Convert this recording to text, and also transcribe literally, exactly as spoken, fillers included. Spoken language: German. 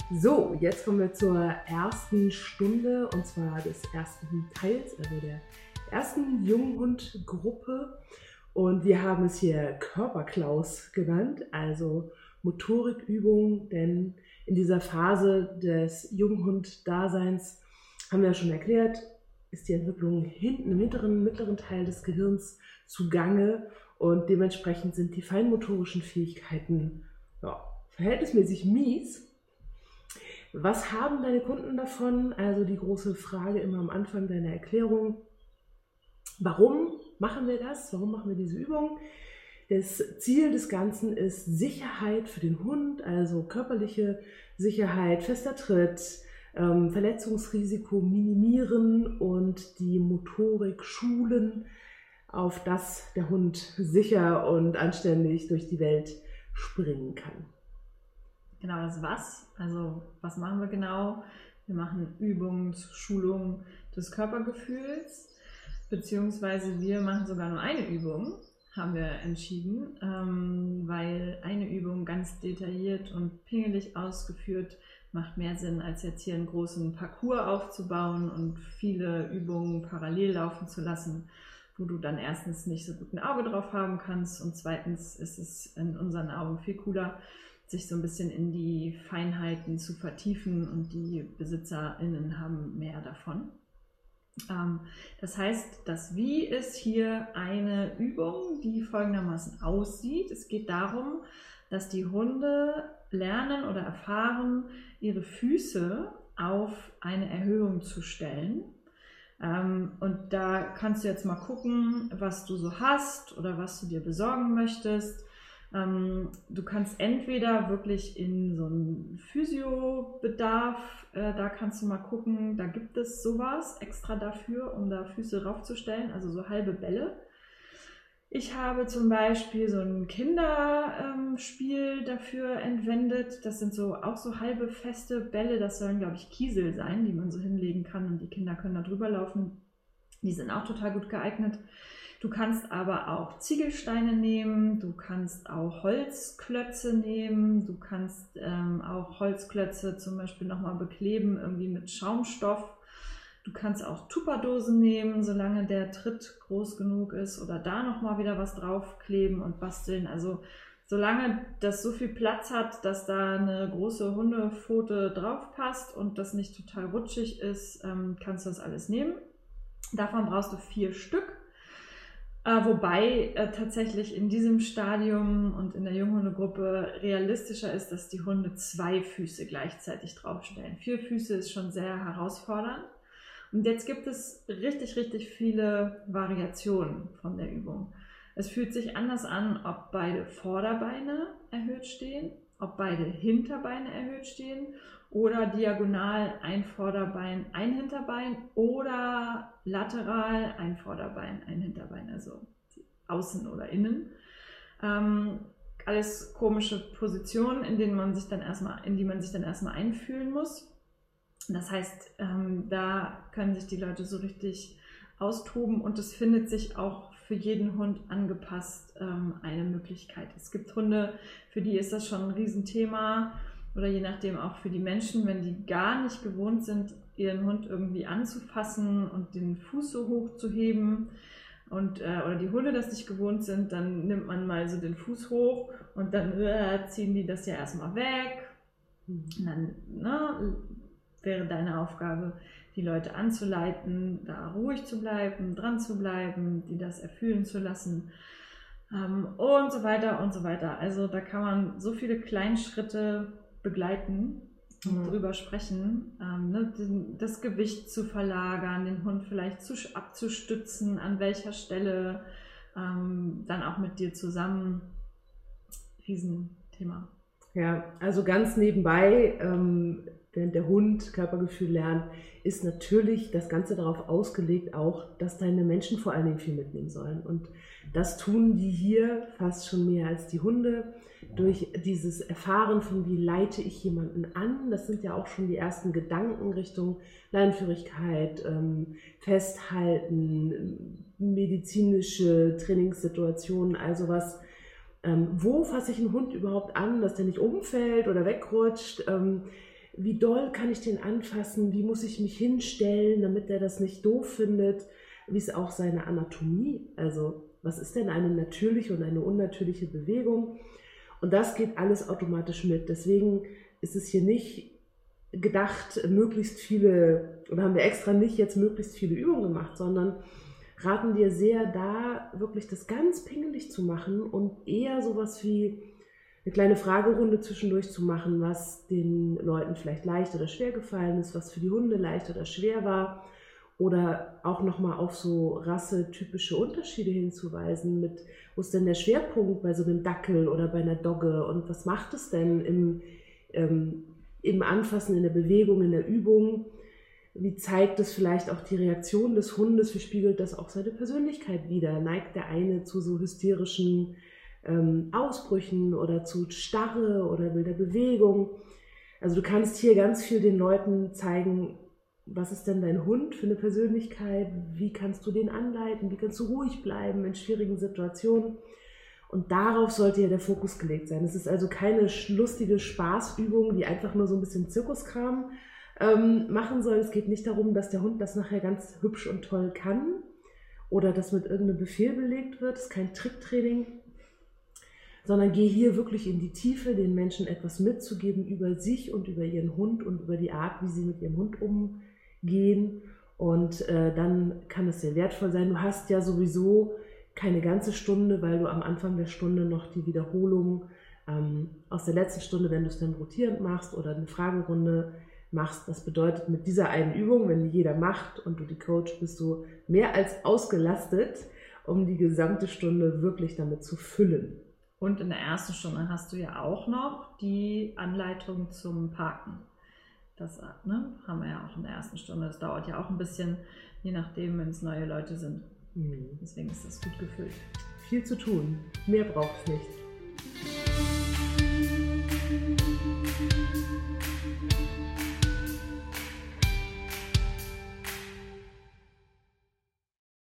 So, jetzt kommen wir zur ersten Stunde und zwar des ersten Teils, also der ersten Junghundgruppe. Und wir haben es hier Körperklaus genannt, also Motorikübung, denn in dieser Phase des Junghund-Daseins haben wir ja schon erklärt, ist die Entwicklung hinten im hinteren, mittleren Teil des Gehirns zugange und dementsprechend sind die feinmotorischen Fähigkeiten ja, verhältnismäßig mies. Was haben deine Kunden davon? Also die große Frage immer am Anfang deiner Erklärung. Warum machen wir das? Warum machen wir diese Übung? Das Ziel des Ganzen ist Sicherheit für den Hund, also körperliche Sicherheit, fester Tritt, ähm, Verletzungsrisiko minimieren und die Motorik schulen, auf dass der Hund sicher und anständig durch die Welt springen kann. Genau, das was. Also was machen wir genau? Wir machen Übungen zur Schulung des Körpergefühls, beziehungsweise wir machen sogar nur eine Übung, haben wir entschieden, ähm, weil eine Übung ganz detailliert und pingelig ausgeführt macht mehr Sinn, als jetzt hier einen großen Parcours aufzubauen und viele Übungen parallel laufen zu lassen, wo du dann erstens nicht so gut ein Auge drauf haben kannst und zweitens ist es in unseren Augen viel cooler, sich so ein bisschen in die Feinheiten zu vertiefen und die BesitzerInnen haben mehr davon. Ähm, das heißt, das Wie ist hier eine Übung, die folgendermaßen aussieht. Es geht darum, dass die Hunde lernen oder erfahren, ihre Füße auf eine Erhöhung zu stellen. Ähm, und da kannst du jetzt mal gucken, was du so hast oder was du dir besorgen möchtest. Ähm, du kannst entweder wirklich in so einen Physiobedarf, äh, da kannst du mal gucken, da gibt es sowas extra dafür, um da Füße raufzustellen, also so halbe Bälle. Ich habe zum Beispiel so ein Kinderspiel ähm, dafür entwendet. Das sind so auch so halbe feste Bälle. Das sollen, glaube ich, Kiesel sein, die man so hinlegen kann und die Kinder können da drüber laufen. Die sind auch total gut geeignet. Du kannst aber auch Ziegelsteine nehmen, du kannst auch Holzklötze nehmen, du kannst ähm, auch Holzklötze zum Beispiel nochmal bekleben, irgendwie mit Schaumstoff. Du kannst auch Tupperdosen nehmen, solange der Tritt groß genug ist oder da nochmal wieder was draufkleben und basteln. Also solange das so viel Platz hat, dass da eine große Hundepfote drauf passt und das nicht total rutschig ist, ähm, kannst du das alles nehmen. Davon brauchst du vier Stück. Äh, wobei äh, tatsächlich in diesem Stadium und in der Junghundegruppe realistischer ist, dass die Hunde zwei Füße gleichzeitig draufstellen. Vier Füße ist schon sehr herausfordernd. Und jetzt gibt es richtig, richtig viele Variationen von der Übung. Es fühlt sich anders an, ob beide Vorderbeine erhöht stehen, ob beide Hinterbeine erhöht stehen oder diagonal ein Vorderbein, ein Hinterbein oder lateral ein Vorderbein, ein Hinterbein, also außen oder innen. Ähm, alles komische Positionen, in denen man sich dann erstmal, in die man sich dann erstmal einfühlen muss. Das heißt, ähm, da können sich die Leute so richtig austoben und es findet sich auch für jeden Hund angepasst ähm, eine Möglichkeit. Es gibt Hunde, für die ist das schon ein Riesenthema oder je nachdem auch für die Menschen, wenn die gar nicht gewohnt sind, ihren Hund irgendwie anzufassen und den Fuß so hoch zu heben und, äh, oder die Hunde das nicht gewohnt sind, dann nimmt man mal so den Fuß hoch und dann äh, ziehen die das ja erstmal weg. Und dann, ne, wäre deine Aufgabe, die Leute anzuleiten, da ruhig zu bleiben, dran zu bleiben, die das erfühlen zu lassen ähm, und so weiter und so weiter. Also da kann man so viele Kleinschritte begleiten und mhm. drüber sprechen, ähm, ne, das Gewicht zu verlagern, den Hund vielleicht zu, abzustützen, an welcher Stelle, ähm, dann auch mit dir zusammen. Riesenthema. Ja, also ganz nebenbei, ähm, während der Hund Körpergefühl lernt, ist natürlich das Ganze darauf ausgelegt auch, dass deine Menschen vor allen Dingen viel mitnehmen sollen. Und das tun die hier fast schon mehr als die Hunde durch dieses Erfahren von, wie leite ich jemanden an. Das sind ja auch schon die ersten Gedanken Richtung Leinenführigkeit, ähm, Festhalten, medizinische Trainingssituationen, also was. Ähm, wo fasse ich einen Hund überhaupt an, dass der nicht umfällt oder wegrutscht? Ähm, wie doll kann ich den anfassen, wie muss ich mich hinstellen, damit er das nicht doof findet, wie ist auch seine Anatomie, also was ist denn eine natürliche und eine unnatürliche Bewegung, und das geht alles automatisch mit. Deswegen ist es hier nicht gedacht, möglichst viele, oder haben wir extra nicht jetzt möglichst viele Übungen gemacht, sondern raten dir sehr da, wirklich das ganz pingelig zu machen und eher sowas wie eine kleine Fragerunde zwischendurch zu machen, was den Leuten vielleicht leicht oder schwer gefallen ist, was für die Hunde leicht oder schwer war, oder auch nochmal auf so rassetypische Unterschiede hinzuweisen, mit wo ist denn der Schwerpunkt bei so einem Dackel oder bei einer Dogge und was macht es denn im, ähm, im Anfassen, in der Bewegung, in der Übung, wie zeigt es vielleicht auch die Reaktion des Hundes, wie spiegelt das auch seine Persönlichkeit wider, neigt der eine zu so hysterischen ähm, Ausbrüchen oder zu Starre oder wilder Bewegung. Also du kannst hier ganz viel den Leuten zeigen, was ist denn dein Hund für eine Persönlichkeit, wie kannst du den anleiten, wie kannst du ruhig bleiben in schwierigen Situationen. Und darauf sollte ja der Fokus gelegt sein. Es ist also keine lustige Spaßübung, die einfach nur so ein bisschen Zirkuskram ähm, machen soll. Es geht nicht darum, dass der Hund das nachher ganz hübsch und toll kann oder dass mit irgendeinem Befehl belegt wird. Es ist kein Tricktraining, sondern geh hier wirklich in die Tiefe, den Menschen etwas mitzugeben über sich und über ihren Hund und über die Art, wie sie mit ihrem Hund umgehen. Und äh, dann kann es sehr wertvoll sein. Du hast ja sowieso keine ganze Stunde, weil du am Anfang der Stunde noch die Wiederholung ähm, aus der letzten Stunde, wenn du es dann rotierend machst oder eine Fragerunde machst. Das bedeutet, mit dieser einen Übung, wenn die jeder macht und du die Coach, bist du mehr als ausgelastet, um die gesamte Stunde wirklich damit zu füllen. Und in der ersten Stunde hast du ja auch noch die Anleitung zum Parken. Das ne, haben wir ja auch in der ersten Stunde. Das dauert ja auch ein bisschen, je nachdem, wenn es neue Leute sind. Mhm. Deswegen ist das gut gefüllt. Viel zu tun. Mehr braucht es nicht.